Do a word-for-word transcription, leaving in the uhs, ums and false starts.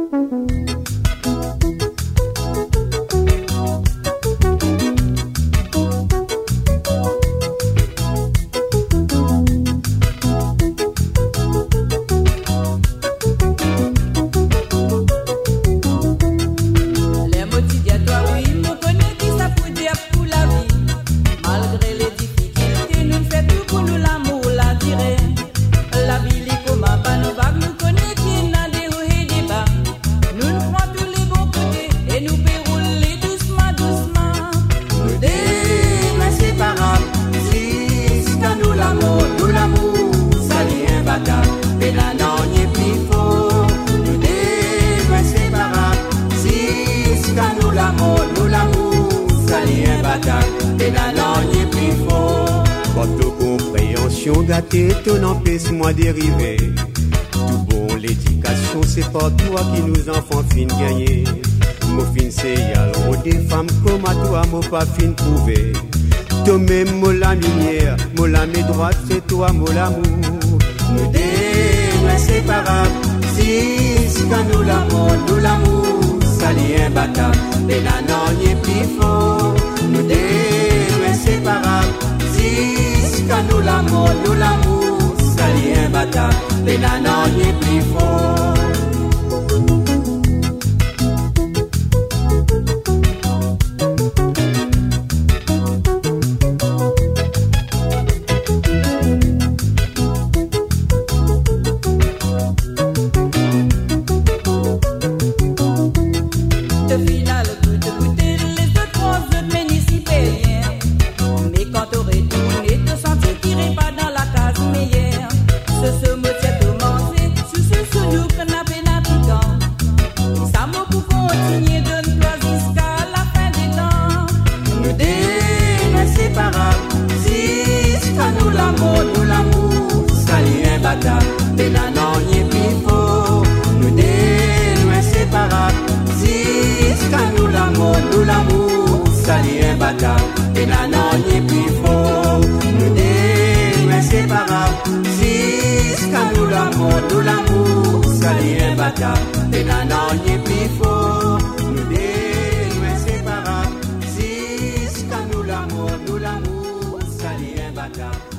Votre compréhension gâtée, ton empêche-moi dériver. Tout bon, l'éducation, c'est pas toi qui nous enfants fin gagner. Mon fin c'est yal, on des femmes comme à toi, mon pas fin prouvé. Toi même, moi la lumière, moi la mes droite, c'est toi, moi l'amour. Nous deux, inséparables, si, si, quand nous l'amour, nous l'amour, ça l'est imbattable, les nanans n'y est plus fort. Nous deux, inséparables, si, si, quand nous l'amour, nous l'amour, ça l'est imbattable, les nanans n'y est plus fort. Les nanans n'y est plus fort. Nous deux, nous inséparables. Si, quand nous l'amour, nous l'amour, ça l'est imbattable. Les nanans n'y est plus fort. Nous deux, nous inséparables. Si, quand nous l'amour, nous l'amour, ça l'est imbattable. Les nanans n'y est plus fort. Nous deux, nous inséparables. Si, quand nous l'amour, nous l'amour, ça l'est imbattable.